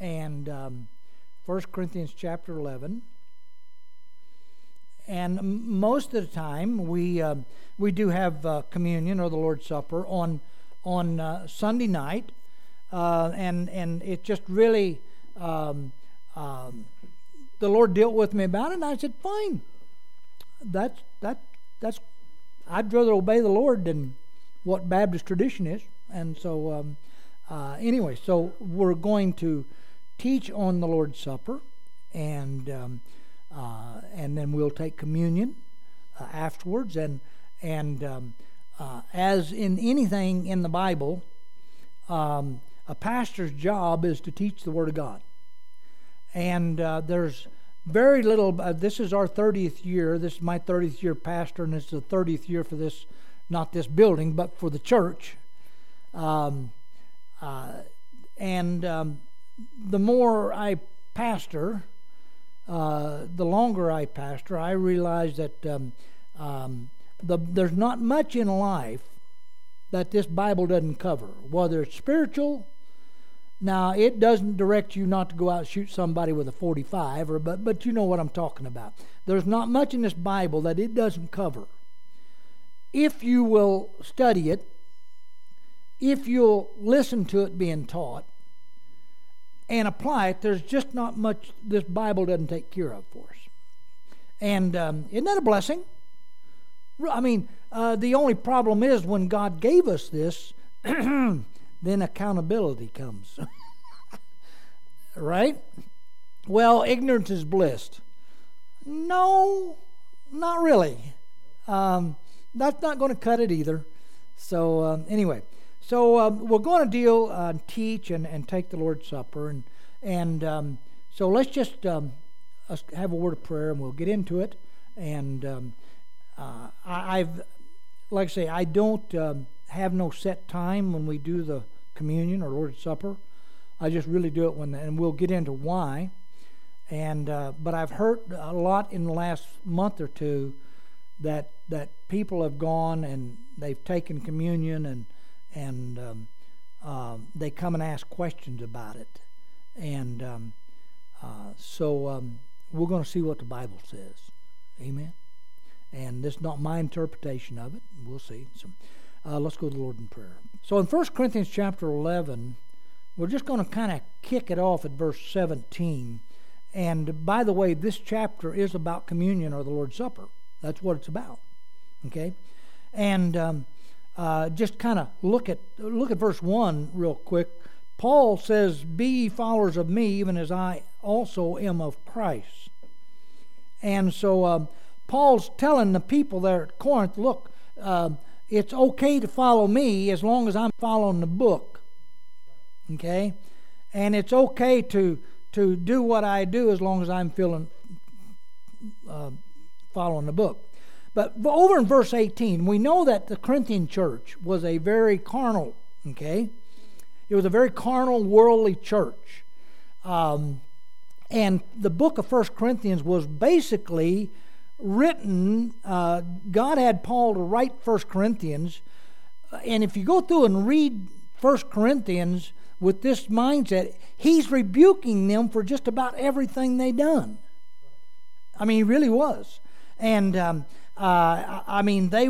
and 1 Corinthians chapter 11. And most of the time we do have communion or the Lord's Supper on Sunday night, and it just really the Lord dealt with me about it, and I said, fine. That's I'd rather obey the Lord than what Baptist tradition is. And so anyway, so we're going to teach on the Lord's Supper, and then we'll take communion afterwards. And as in anything in the Bible, a pastor's job is to teach the Word of God. And there's very little. This is our 30th year. This is my 30th year pastor, and it's the 30th year for this, not this building, but for the church. The more I pastor, the longer I pastor, I realize that there's not much in life that this Bible doesn't cover, whether it's spiritual. Now, it doesn't direct you not to go out and shoot somebody with a .45, but you know what I'm talking about. There's not much in this Bible that it doesn't cover. If you will study it, if you'll listen to it being taught and apply it, there's just not much this Bible doesn't take care of for us. And isn't that a blessing? I mean, the only problem is when God gave us this, then accountability comes. Right? Well, ignorance is bliss. No, not really. That's not going to cut it either. So anyway, so we're going to teach and take the Lord's Supper, and so let's just have a word of prayer, and we'll get into it. And I've, like I say, I don't have no set time when we do the communion or Lord's Supper. I just really do it and we'll get into why. And but I've heard a lot in the last month or two that people have gone and they've taken communion and they come and ask questions about it. And so we're going to see what the Bible says. Amen. And this is not my interpretation of it. We'll see. So let's go to the Lord in prayer. So in 1 Corinthians chapter 11, we're just going to kind of kick it off at verse 17. And by the way, this chapter is about communion or the Lord's Supper. That's what it's about. Okay? And just kind of look at verse 1 real quick. Paul says, "Be ye followers of me, even as I also am of Christ." And so Paul's telling the people there at Corinth, look, it's okay to follow me as long as I'm following the book. Okay? And it's okay to do what I do as long as I'm following the book. But over in verse 18, we know that the Corinthian church was a very carnal, okay? It was a very carnal, worldly church. And the book of 1 Corinthians was basically written, God had Paul to write 1 Corinthians, and if you go through and read 1 Corinthians with this mindset, he's rebuking them for just about everything they done. I mean, he really was. And I mean, they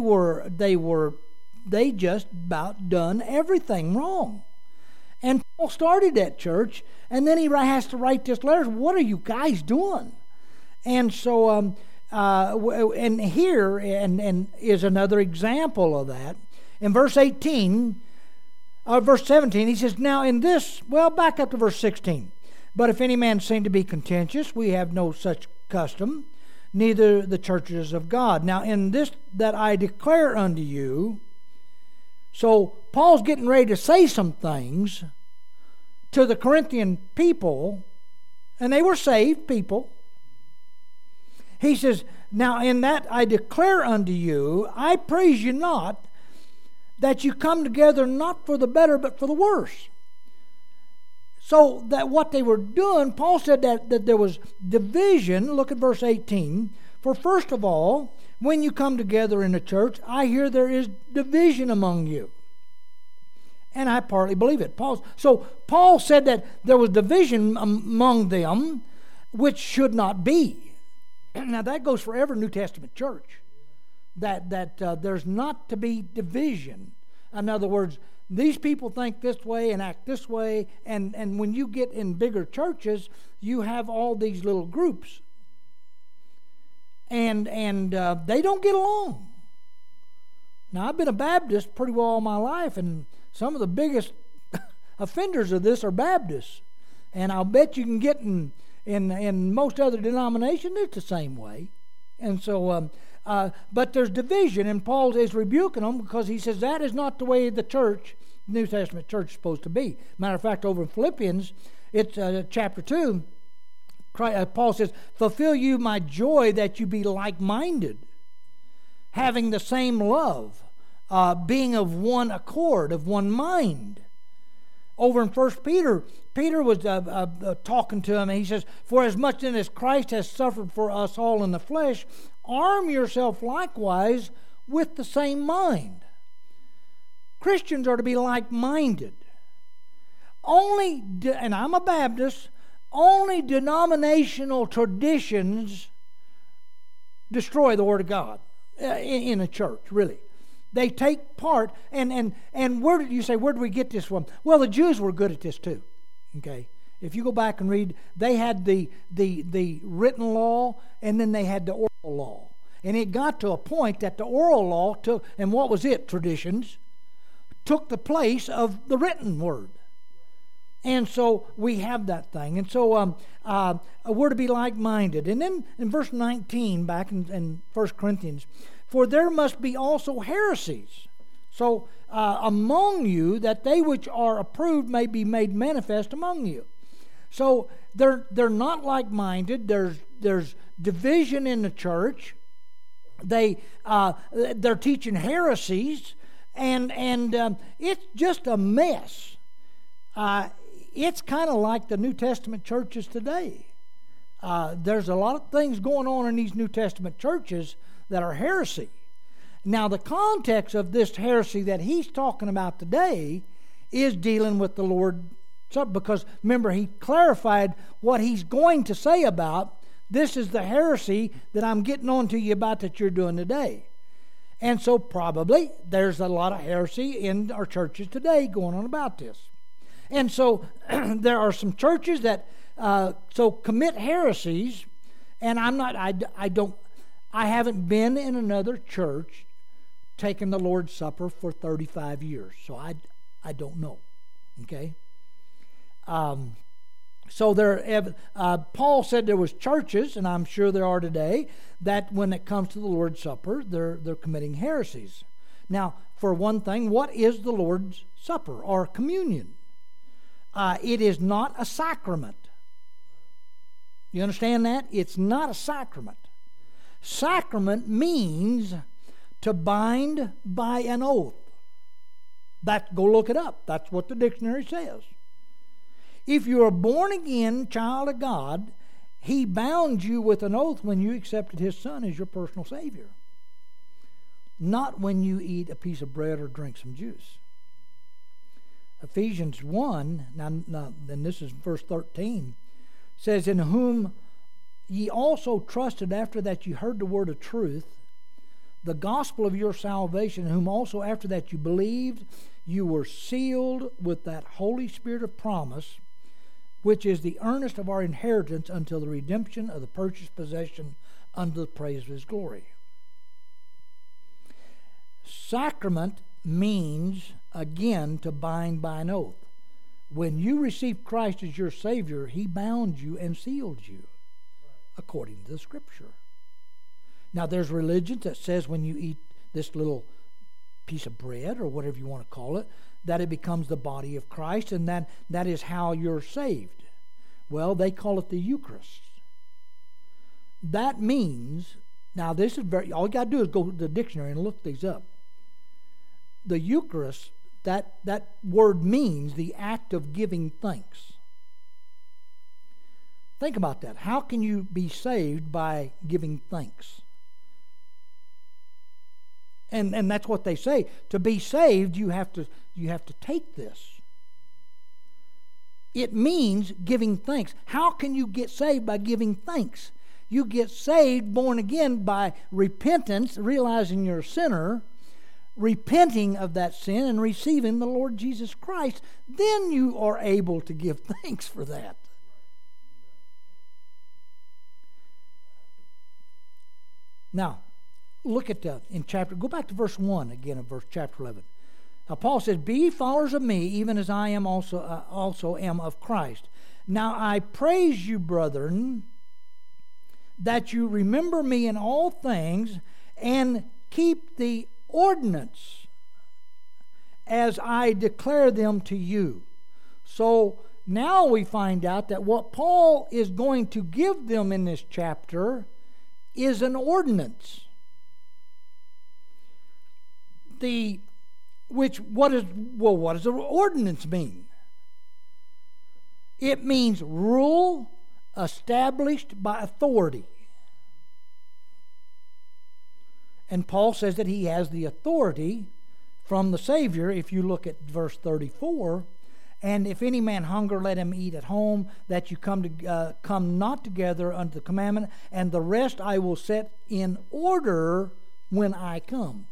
just about done everything wrong. And Paul started that church, and then he has to write this letter. What are you guys doing? And so, and here is another example of that. In verse 17, he says, "Now in this," well, back up to verse 16. "But if any man seem to be contentious, we have no such custom, neither the churches of God. Now in this that I declare unto you." So Paul's getting ready to say some things to the Corinthian people, and they were saved people. He says, "Now in that I declare unto you, I praise you not, that you come together not for the better, but for the worse." So that what they were doing, Paul said that there was division. Look at verse 18. "For first of all, when you come together in a church, I hear there is division among you. And I partly believe it. So Paul said that there was division among them, which should not be. Now that goes for every New Testament church. That there's not to be division. In other words, these people think this way and act this way, and when you get in bigger churches, you have all these little groups, and they don't get along. Now, I've been a Baptist pretty well all my life, and some of the biggest offenders of this are Baptists, and I'll bet you can get in most other denominations it's the same way, and so. But there's division, and Paul is rebuking them because he says that is not the way the church, New Testament church, is supposed to be. Matter of fact, over in Philippians, it's chapter 2, Paul says, fulfill you my joy that you be like-minded, having the same love, being of one accord, of one mind. Over in 1 Peter, Peter was talking to him, and he says, for as much then as Christ has suffered for us all in the flesh, arm yourself likewise with the same mind. Christians are to be like-minded. And I'm a Baptist, only denominational traditions destroy the Word of God in a church, really. They take part, and where did you say, where do we get this from? Well, the Jews were good at this too. Okay, if you go back and read, they had the written law, and then they had the oral law, and it got to a point that the oral law took, and what was it? Traditions took the place of the written word, and so we have that thing, and so we're to be like-minded. And then in verse 19, back in 1 Corinthians. For there must be also heresies. So among you, that they which are approved may be made manifest among you. So they're not like-minded. There's division in the church. They're teaching heresies, and it's just a mess. It's kind of like the New Testament churches today. There's a lot of things going on in these New Testament churches that are heresy. Now, the context of this heresy that he's talking about today is dealing with the Lord's Supper, because remember, he clarified what he's going to say about this is the heresy that I'm getting on to you about that you're doing today. And so probably there's a lot of heresy in our churches today going on about this. And so there are some churches that commit heresies, and I haven't been in another church taking the Lord's Supper for 35 years, so I don't know. Okay? So Paul said there was churches, and I'm sure there are today, that when it comes to the Lord's Supper, they're committing heresies. Now, for one thing, what is the Lord's Supper or communion? It is not a sacrament. You understand that? It's not a sacrament. Sacrament means to bind by an oath. Go look it up. That's what the dictionary says. If you're a born again child of God, He bound you with an oath when you accepted His Son as your personal Savior. Not when you eat a piece of bread or drink some juice. Ephesians 1, now then this is verse 13, says, in whom ye also trusted after that you heard the word of truth, the gospel of your salvation, whom also after that you believed, you were sealed with that Holy Spirit of promise, which is the earnest of our inheritance until the redemption of the purchased possession unto the praise of His glory. Sacrament means, again, to bind by an oath. When you received Christ as your Savior, He bound you and sealed you, according to the Scripture. Now, there's religions that says when you eat this little piece of bread, or whatever you want to call it, that it becomes the body of Christ, and that is how you're saved. Well, they call it the Eucharist. That means, now this is all you got to do is go to the dictionary and look these up. The Eucharist, that word means the act of giving thanks. Think about that. How can you be saved by giving thanks? And that's what they say. To be saved, you have to take this. It means giving thanks. How can you get saved? By giving thanks. You get saved, born again, by repentance, realizing you're a sinner, repenting of that sin, and receiving the Lord Jesus Christ. Then you are able to give thanks for that. Now, look at go back to verse 1 again of chapter 11. Now, Paul says, "Be ye followers of me, even as I am also am of Christ. Now I praise you, brethren, that you remember me in all things, and keep the ordinance as I declare them to you." So now we find out that what Paul is going to give them in this chapter is an ordinance. What does an ordinance mean? It means rule established by authority. And Paul says that he has the authority from the Savior. If you look at verse 34, "And if any man hunger, let him eat at home, that you come not together unto the commandment, and the rest I will set in order when I come."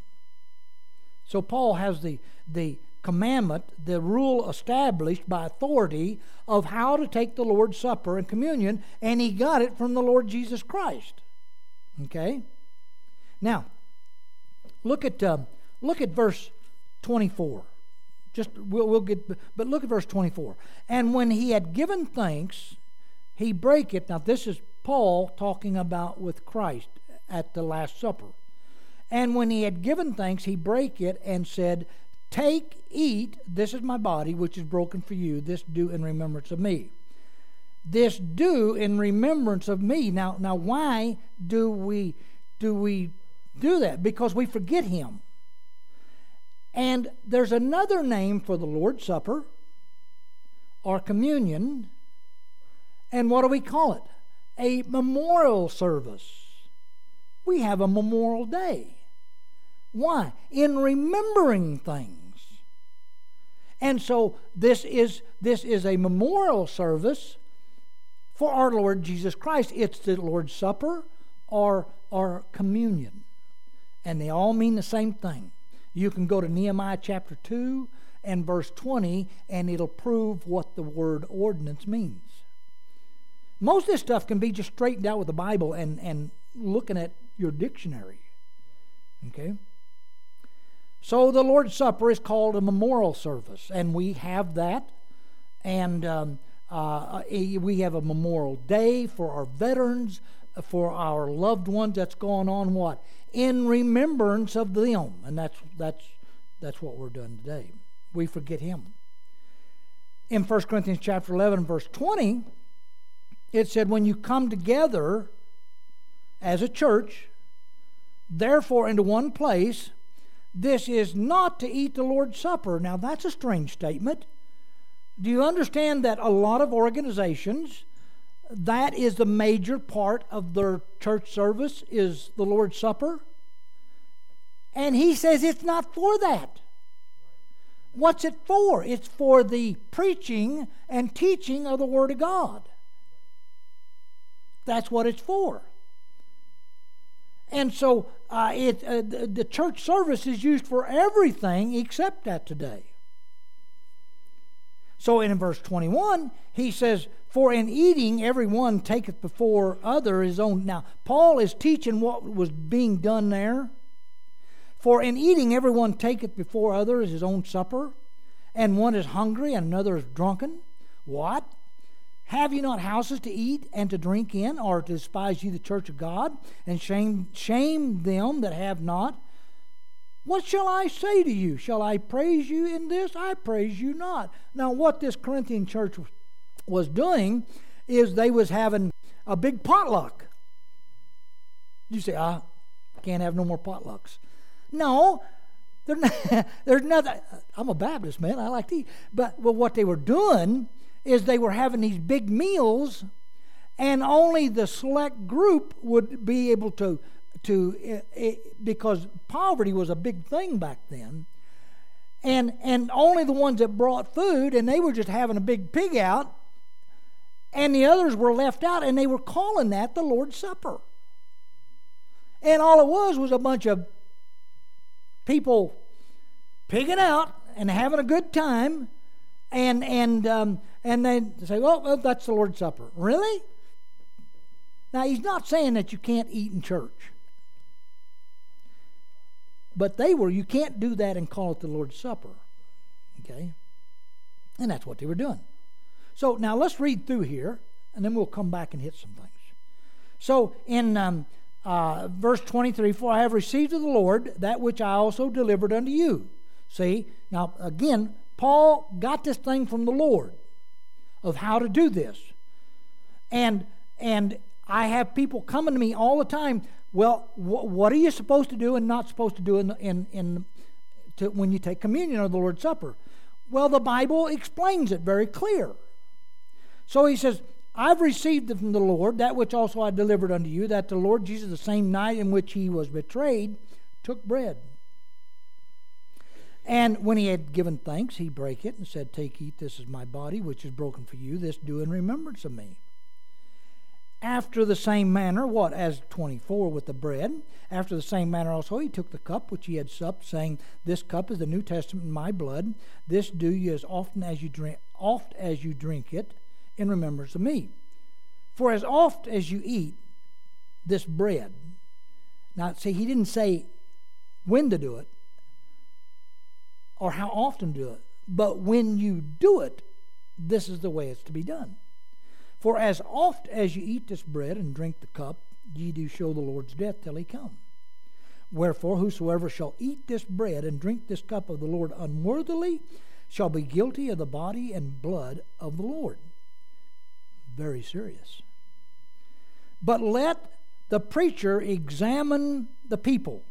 So Paul has the commandment, the rule established by authority of how to take the Lord's Supper and communion, and he got it from the Lord Jesus Christ. Okay? Now, look at verse 24. But look at verse 24. "And when he had given thanks, he brake it." Now, this is Paul talking about with Christ at the Last Supper. "And when he had given thanks, he brake it and said, Take, eat, this is my body, which is broken for you. This do in remembrance of me." This do in remembrance of me. Now, why do we do that? Because we forget him. And there's another name for the Lord's Supper, or communion. And what do we call it? A memorial service. We have a memorial day. Why? In remembering things. And so this is a memorial service for our Lord Jesus Christ. It's the Lord's Supper or communion. And they all mean the same thing. You can go to Nehemiah chapter 2 and verse 20, and it'll prove what the word ordinance means. Most of this stuff can be just straightened out with the Bible and looking at your dictionary. Okay? So the Lord's Supper is called a memorial service, and we have that. And we have a memorial day for our veterans, for our loved ones that's going on what? In remembrance of them. And that's what we're doing today. We forget him. In 1 Corinthians chapter 11, verse 20, it said, "When you come together as a church, therefore into one place, this is not to eat the Lord's Supper." Now that's a strange statement. Do you understand that a lot of organizations, that is the major part of their church service, is the Lord's Supper? And he says it's not for that. What's it for? It's for the preaching and teaching of the Word of God. That's what it's for. And so the church service is used for everything except that today. So in verse 21, he says, "For in eating every one taketh before other his own." Now, Paul is teaching what was being done there. "For in eating every one taketh before other his own supper, and one is hungry and another is drunken. What? Have ye not houses to eat and to drink in, or to despise ye the church of God, and shame them that have not? What shall I say to you? Shall I praise you in this? I praise you not." Now, what this Corinthian church was doing is they was having a big potluck. You say, can't have no more potlucks. No, there's nothing. I'm a Baptist, man. I like to eat. But what they were doing is they were having these big meals, and only the select group would be able to because poverty was a big thing back then, and only the ones that brought food, and they were just having a big pig out, and the others were left out, and they were calling that the Lord's Supper. And all it was a bunch of people pigging out and having a good time, and they say, well, that's the Lord's Supper. Really? Now, he's not saying that you can't eat in church. But you can't do that and call it the Lord's Supper. Okay? And that's what they were doing. So now let's read through here, and then we'll come back and hit some things. So in verse 23, for I have received of the Lord that which I also delivered unto you. See, now again, Paul got this thing from the Lord of how to do this. And I have people coming to me all the time, well, what are you supposed to do and not supposed to do when you take communion or the Lord's Supper? Well, the Bible explains it very clear. So he says, I've received from the Lord that which also I delivered unto you, that the Lord Jesus, the same night in which he was betrayed, took bread. And when he had given thanks, he brake it and said, take, eat, this is my body, which is broken for you. This do in remembrance of me. After the same manner, as 24 with the bread, after the same manner also he took the cup which he had supped, saying, this cup is the New Testament in my blood. This do ye as oft as you drink it, in remembrance of me. For as oft as you eat this bread, now see, he didn't say when to do it or how often to do it, but when you do it, this is the way it's to be done. For as oft as you eat this bread and drink the cup, ye do show the Lord's death till he come. Wherefore, whosoever shall eat this bread and drink this cup of the Lord unworthily shall be guilty of the body and blood of the Lord. Very serious. But let the preacher examine the people.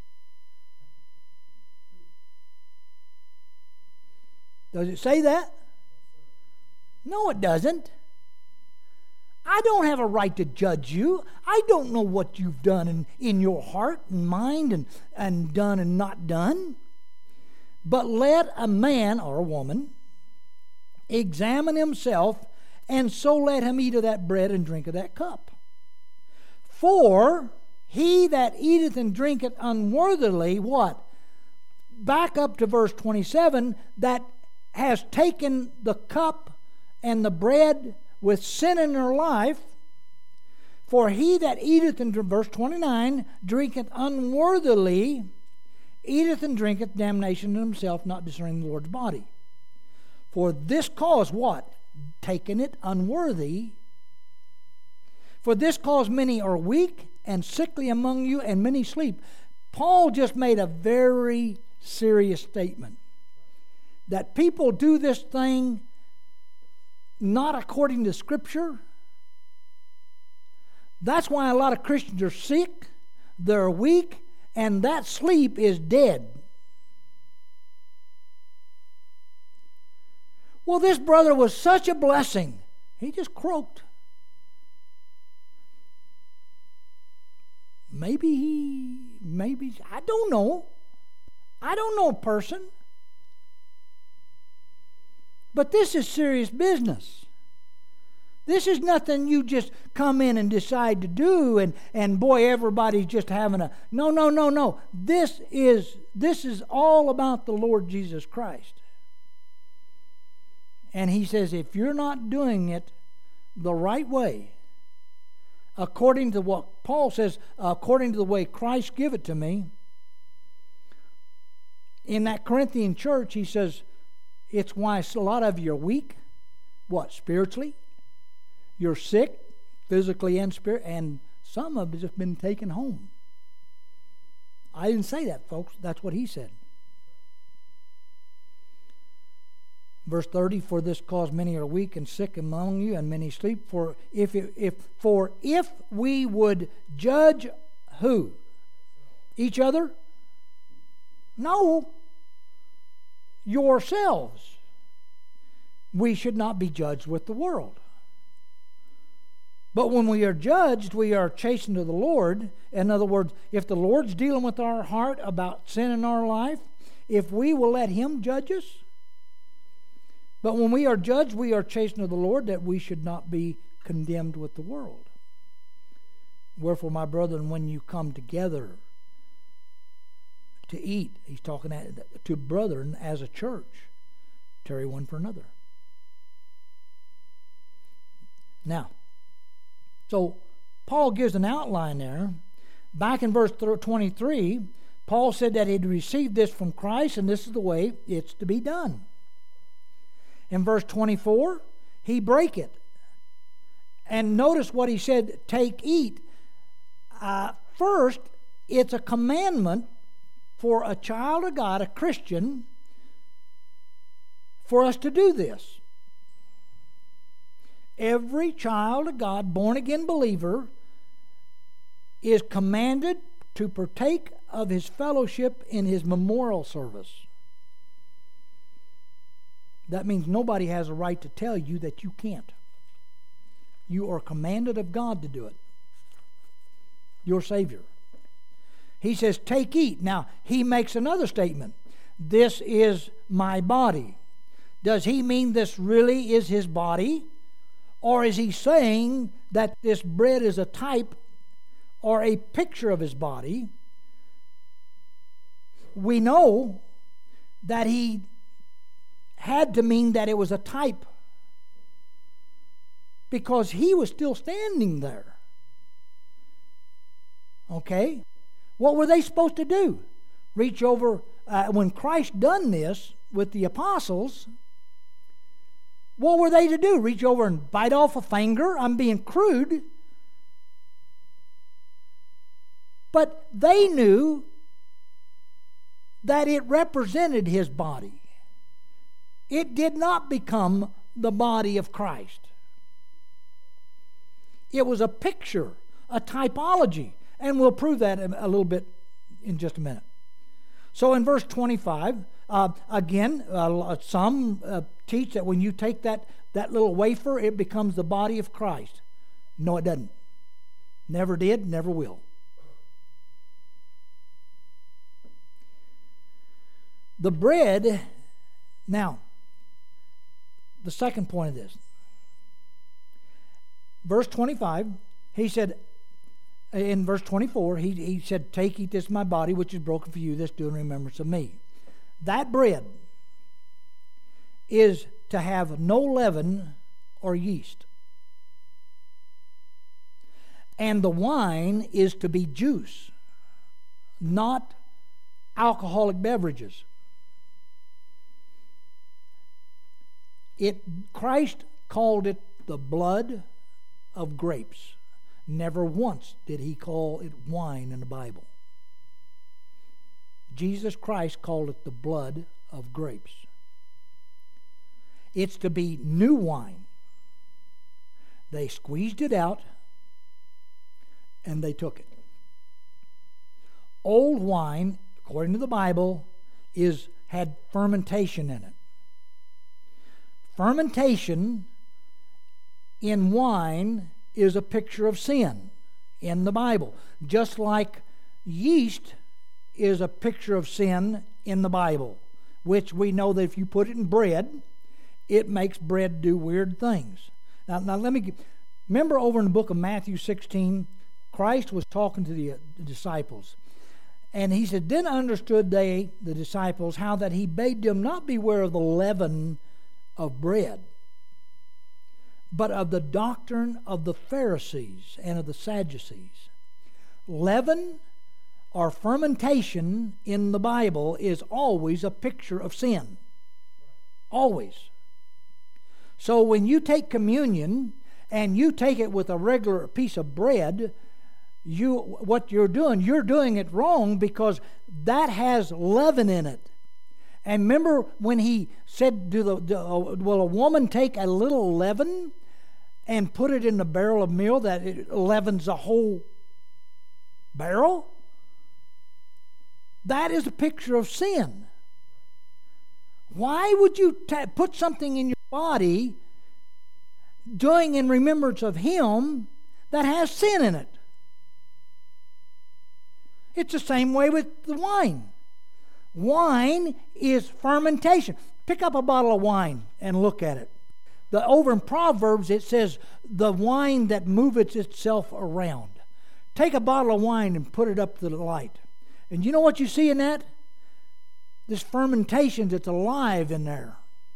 Does it say that? No, it doesn't. I don't have a right to judge you. I don't know what you've done in your heart and mind and done and not done. But let a man or a woman examine himself, and so let him eat of that bread and drink of that cup. For he that eateth and drinketh unworthily, what? Back up to verse 27, that has taken the cup and the bread with sin in their life. For he that eateth, and verse 29, drinketh unworthily, eateth and drinketh damnation in himself, not discerning the Lord's body. For this cause, what? Taken it unworthy. For this cause many are weak and sickly among you, and many sleep. Paul just made a very serious statement that people do this thing not according to Scripture. That's why a lot of Christians are sick, they're weak, and that sleep is dead. Well, this brother was such a blessing. He just croaked. Maybe, I don't know. I don't know a person. But this is serious business. This is nothing you just come in and decide to do and boy, everybody's just having a... No. This is all about the Lord Jesus Christ. And he says, if you're not doing it the right way, according to what Paul says, according to the way Christ give it to me, in that Corinthian church, he says, it's why a lot of you are weak. What? Spiritually? You're sick, physically and spirit, and some have just been taken home. I didn't say that, folks. That's what he said. Verse 30, for this cause many are weak and sick among you, and many sleep. For if we would judge who? Each other? No. Yourselves. We should not be judged with the world. But when we are judged, we are chastened to the Lord. In other words, if the Lord's dealing with our heart about sin in our life, if we will let Him judge us. But when we are judged, we are chastened to the Lord, that we should not be condemned with the world. Wherefore, my brethren, when you come together to eat, he's talking to brethren as a church, tarry one for another. Now, so Paul gives an outline there. Back in verse 23, Paul said that he'd received this from Christ, and this is the way it's to be done. In verse 24, he break it. And notice what he said, take, eat. First, it's a commandment for a child of God, a Christian, for us to do this. Every child of God, born-again believer, is commanded to partake of his fellowship in his memorial service. That means nobody has a right to tell you that you can't. You are commanded of God to do it. Your Savior. He says, take, eat. Now, he makes another statement. This is my body. Does he mean this really is his body? Or is he saying that this bread is a type or a picture of his body? We know that he had to mean that it was a type, because he was still standing there. Okay? What were they supposed to do? Reach over, when Christ done this with the apostles, what were they to do? Reach over and bite off a finger? I'm being crude. But they knew that it represented his body. It did not become the body of Christ. It was a picture, a typology. And we'll prove that a little bit in just a minute. So in verse 25, again, some teach that when you take that little wafer, it becomes the body of Christ. No, it doesn't. Never did, never will. The bread, now, the second point of this. Verse 25, he said, in verse 24, he said, take, eat, this is my body, which is broken for you. This do in remembrance of me. That bread is to have no leaven or yeast. And the wine is to be juice, not alcoholic beverages. Christ called it the blood of grapes. Never once did he call it wine in the Bible. Jesus Christ called it the blood of grapes. It's to be new wine. They squeezed it out and they took it. Old wine, according to the Bible, had fermentation in it. Fermentation in wine is a picture of sin in the Bible. Just like yeast is a picture of sin in the Bible, which we know that if you put it in bread, it makes bread do weird things. Now remember over in the book of Matthew 16, Christ was talking to the disciples. And he said, then understood they, the disciples, how that he bade them not beware of the leaven of bread, but of the doctrine of the Pharisees and of the Sadducees. Leaven or fermentation in the Bible is always a picture of sin. Always. So when you take communion and you take it with a regular piece of bread, what you're doing it wrong, because that has leaven in it. And remember when he said, will a woman take a little leaven and put it in the barrel of meal that it leavens a whole barrel? That is a picture of sin. Why would you put something in your body doing in remembrance of him that has sin in it. It's the same way with the wine. Wine is fermentation. Pick up a bottle of wine and look at it. Over in Proverbs it says, the wine that moveth itself around. Take a bottle of wine and put it up to the light. And you know what you see in that? This fermentation that's alive in there.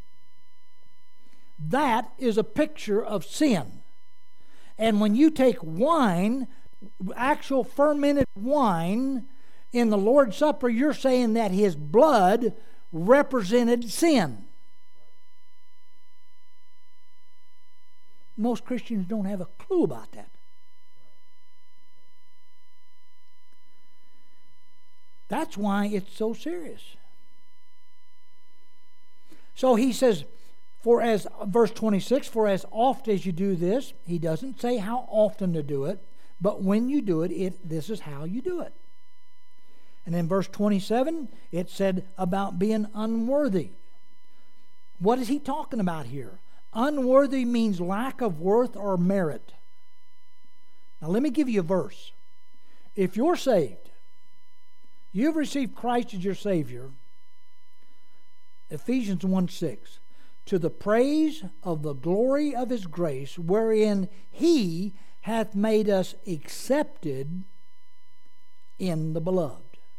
That is a picture of sin. And when you take wine, actual fermented wine, in the Lord's Supper, you're saying that His blood represented sin. Most Christians don't have a clue about that. That's why it's so serious. So he says, verse 26, for as oft as you do this, he doesn't say how often to do it, but when you do it, this is how you do it. And in verse 27, it said about being unworthy. What is he talking about here? Unworthy means lack of worth or merit. Now let me give you a verse. If you're saved, you've received Christ as your Savior, Ephesians 1:6, to the praise of the glory of His grace, wherein He hath made us accepted in the beloved.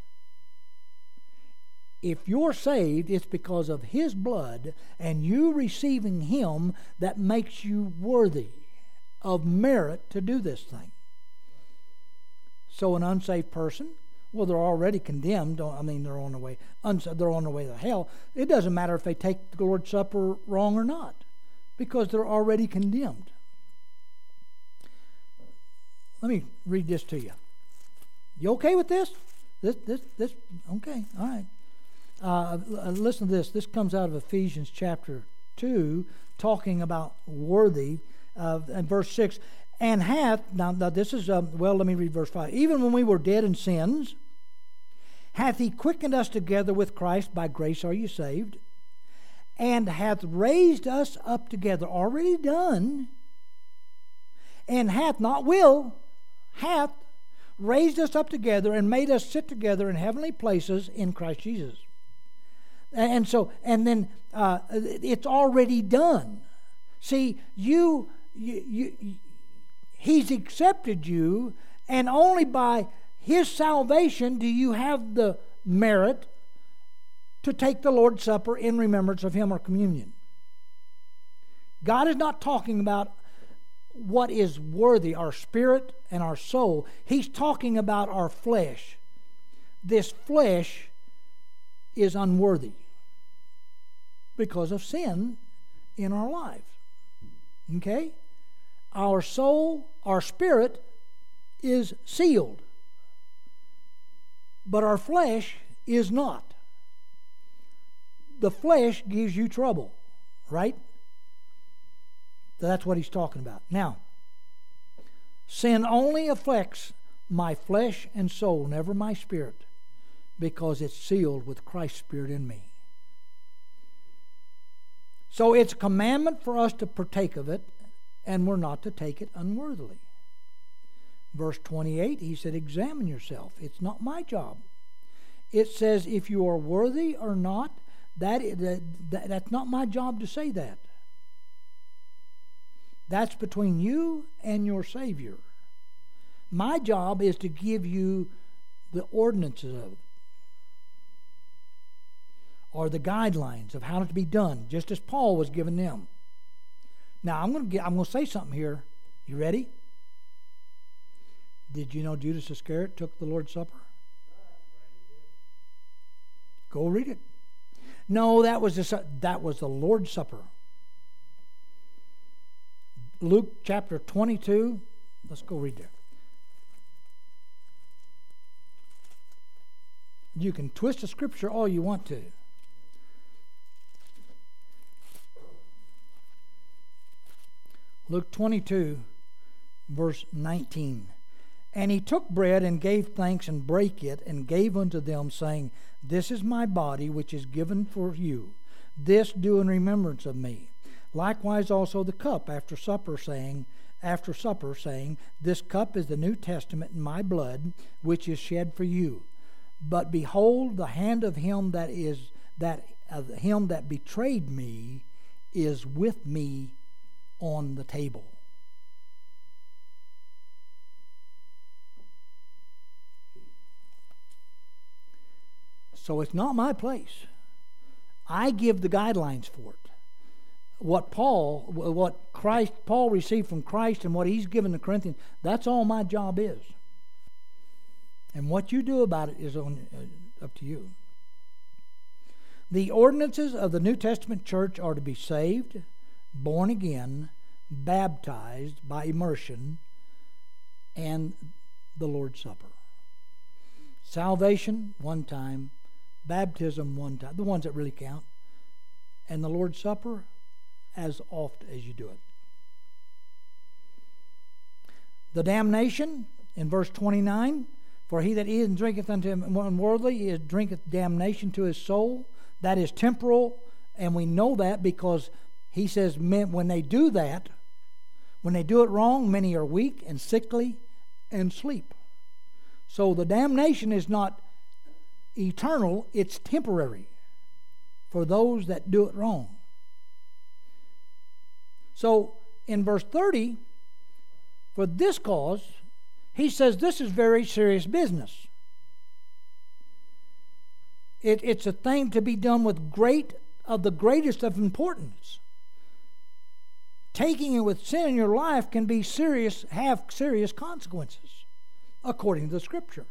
If you're saved, it's because of His blood and you receiving Him that makes you worthy of merit to do this thing. So an unsaved person, well, they're already condemned. I mean, they're on the way to hell. It doesn't matter if they take the Lord's Supper wrong or not, because they're already condemned. Let me read this to you. You okay with this? This okay, all right. Listen to this. This comes out of Ephesians chapter 2, talking about worthy, and verse 6. And hath, now this is, let me read verse 5. Even when we were dead in sins, hath He quickened us together with Christ, by grace are you saved, and hath raised us up together, already done, and hath, not will, hath raised us up together and made us sit together in heavenly places in Christ Jesus. And then it's already done. See, He's accepted you, and only by His salvation do you have the merit to take the Lord's Supper in remembrance of Him, or communion. God is not talking about what is worthy, our spirit and our soul. He's talking about our flesh. This flesh is unworthy because of sin in our lives. Okay? Our soul, our spirit is sealed, but our flesh is not. The flesh gives you trouble, right? That's what he's talking about. Now, sin only affects my flesh and soul, never my spirit, because it's sealed with Christ's Spirit in me. So it's a commandment for us to partake of it, and we're not to take it unworthily. Verse 28, he said, examine yourself. It's not my job. It says if you are worthy or not, that's not my job to say that. That's between you and your Savior. My job is to give you the ordinances of it, or the guidelines of how to be done, just as Paul was giving them. Now I'm going to say something here. You ready? Did you know Judas Iscariot took the Lord's Supper? Go read it. No, that was the Lord's Supper. Luke chapter 22. Let's go read there. You can twist the scripture all you want to. Luke 22, verse 19. And he took bread and gave thanks and brake it and gave unto them, saying, This is my body which is given for you. This do in remembrance of me. Likewise also the cup after supper, saying, This cup is the New Testament in my blood, which is shed for you. But behold, the hand of him that betrayed me is with me on the table. So it's not my place. I give the guidelines for it. What Paul received from Christ and what he's given the Corinthians, that's all my job is. And what you do about it is up to you. The ordinances of the New Testament church are to be saved, born again, baptized by immersion, and the Lord's Supper. Salvation, one time. Baptism, one time. The ones that really count. And the Lord's Supper, as oft as you do it. The damnation, in verse 29, for he that eateth and drinketh unto him unworthily, he drinketh damnation to his soul. That is temporal, and we know that because he says when they do that, when they do it wrong, many are weak and sickly and sleep. So the damnation is not eternal, it's temporary for those that do it wrong. So in verse 30, for this cause, he says this is very serious business. It's a thing to be done with the greatest of importance. Taking it with sin in your life can be serious, have serious consequences, according to the Scripture.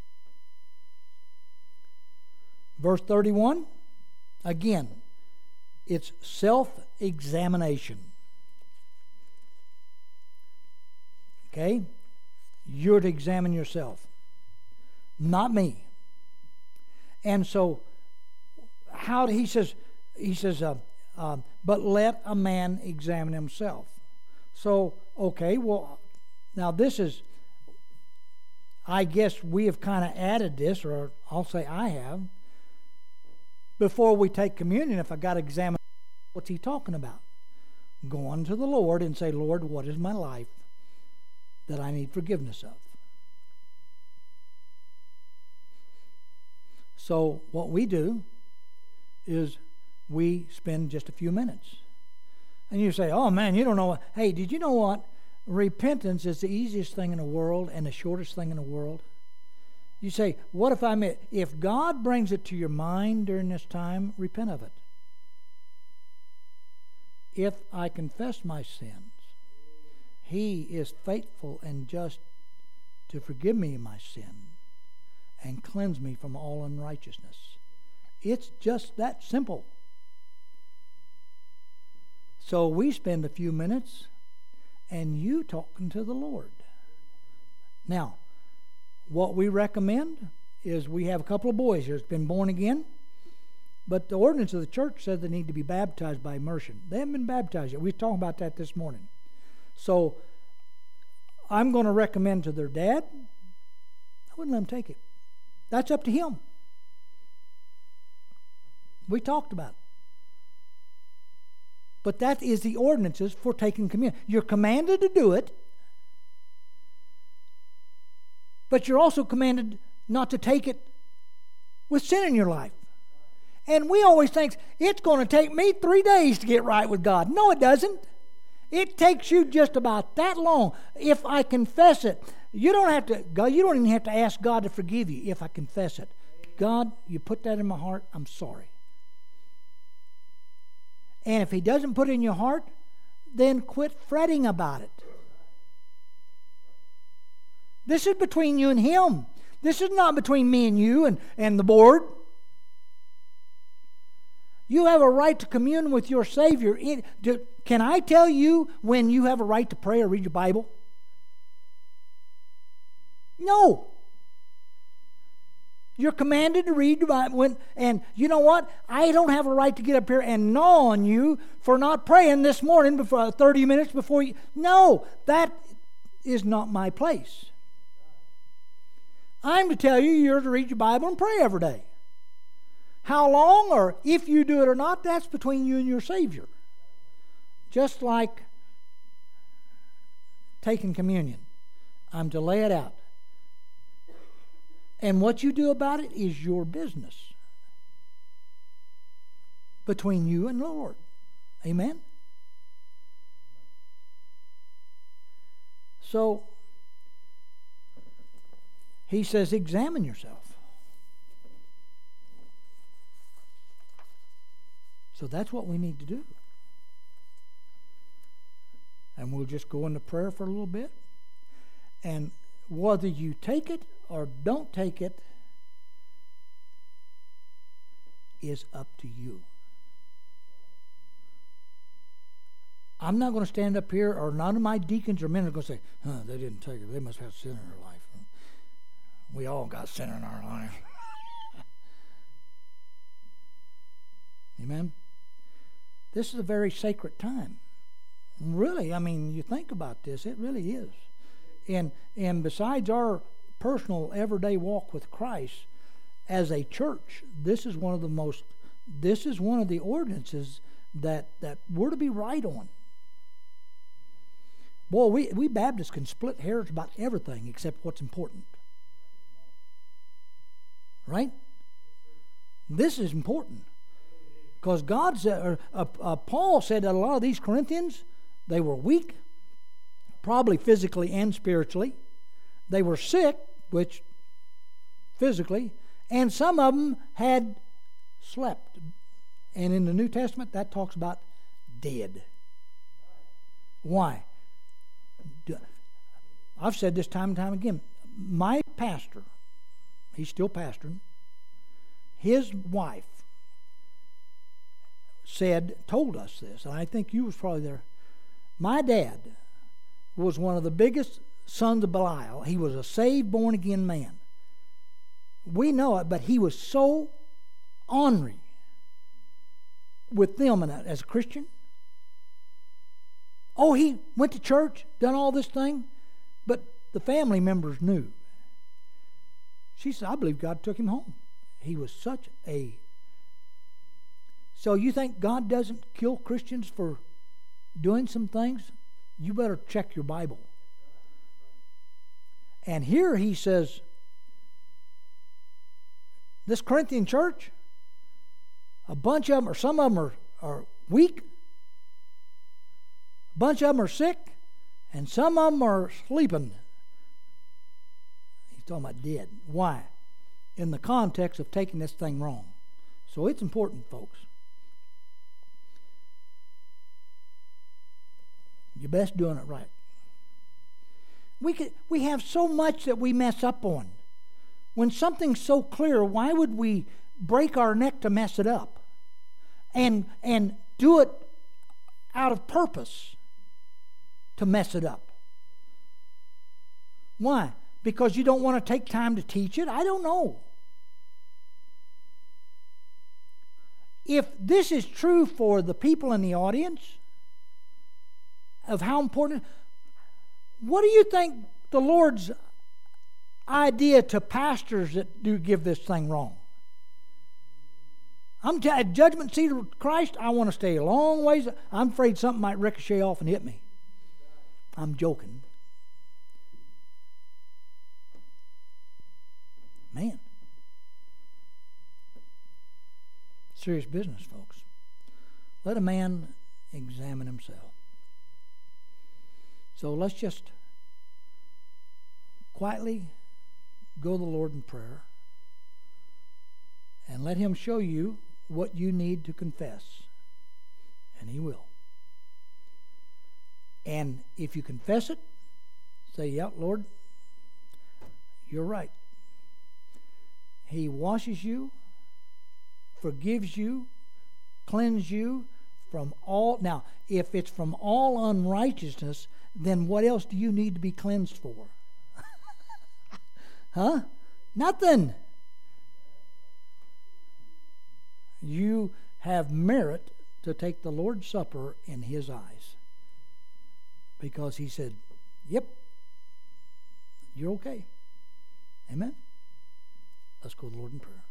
Verse 31, again, it's self-examination. Okay? You're to examine yourself, not me. And so, he says, but let a man examine himself. So, okay, well, now this is, I guess we have kind of added this, or I'll say I have. Before we take communion, if I got to examine, what's he talking about? Go on to the Lord and say, Lord, what is my life that I need forgiveness of? So what we do is we spend just a few minutes. And you say, oh man, you don't know what. Hey, did you know what? Repentance is the easiest thing in the world and the shortest thing in the world. You say, what if God brings it to your mind during this time, repent of it. If I confess my sins, He is faithful and just to forgive me my sin and cleanse me from all unrighteousness. It's just that simple. So we spend a few minutes and you talking to the Lord. Now, what we recommend is we have a couple of boys here that's been born again, but the ordinance of the church says they need to be baptized by immersion. They haven't been baptized yet. We were talking about that this morning. So I'm going to recommend to their dad, I wouldn't let him take it. That's up to him. We talked about it. But that is the ordinances for taking communion. You're commanded to do it, but you're also commanded not to take it with sin in your life. And we always think, it's going to take me 3 days to get right with God. No, it doesn't. It takes you just about that long. If I confess it, you don't even have to ask God to forgive you if I confess it. God, you put that in my heart, I'm sorry. And if He doesn't put it in your heart, then quit fretting about it. This is between you and Him. This is not between me and you and the board. You have a right to commune with your Savior. Can I tell you when you have a right to pray or read your Bible? No. You're commanded to read the Bible. And you know what? I don't have a right to get up here and gnaw on you for not praying this morning before 30 minutes before you. No, that is not my place. I'm to tell you you're to read your Bible and pray every day. How long or if you do it or not, that's between you and your Savior. just like taking communion. I'm to lay it out. And what you do about it is your business. Between you and the Lord. Amen? So, he says, examine yourself. So that's what we need to do. And we'll just go into prayer for a little bit. And whether you take it or don't take it is up to you. I'm not going to stand up here, or none of my deacons or men are going to say, they didn't take it. They must have sin in their life. We all got sin in our life. Amen? This is a very sacred time. Really, I mean, you think about this, it really is. And besides our personal everyday walk with Christ, as a church, this is one of the ordinances that we're to be right on. Boy, we Baptists can split hairs about everything except what's important. Right? This is important. Because God said, Paul said that a lot of these Corinthians, they were weak, probably physically and spiritually. They were sick, which physically, and some of them had slept. And in the New Testament, that talks about dead. Why? I've said this time and time again. My pastor, he's still pastoring, his wife told us this, and I think you was probably there. My dad was one of the biggest sons of Belial. He was a saved, born-again man. We know it, but he was so ornery with them as a Christian. Oh, he went to church, done all this thing, but the family members knew. She said, I believe God took him home. He was such a... So you think God doesn't kill Christians for doing some things? You better check your Bible. And here he says, this Corinthian church, a bunch of them, or some of them are weak, a bunch of them are sick, and some of them are sleeping. He's talking about dead. Why? In the context of taking this thing wrong. So it's important, folks. You're best doing it right. We have so much that we mess up on. When something's so clear, why would we break our neck to mess it up? And do it out of purpose to mess it up. Why? Because you don't want to take time to teach it? I don't know. If this is true for the people in the audience, of how important, what do you think the Lord's idea to pastors that do give this thing wrong? I'm at judgment seat of Christ, I want to stay a long ways. I'm afraid something might ricochet off and hit me. I'm joking. Man. Serious business, folks. Let a man examine himself. So let's just quietly go to the Lord in prayer and let Him show you what you need to confess. And He will. And if you confess it, say, yeah, Lord, you're right. He washes you, forgives you, cleanses you from all. Now, if it's from all unrighteousness, then what else do you need to be cleansed for? Huh? Nothing. You have merit to take the Lord's Supper in His eyes. Because He said, yep, you're okay. Amen? Let's go to the Lord in prayer.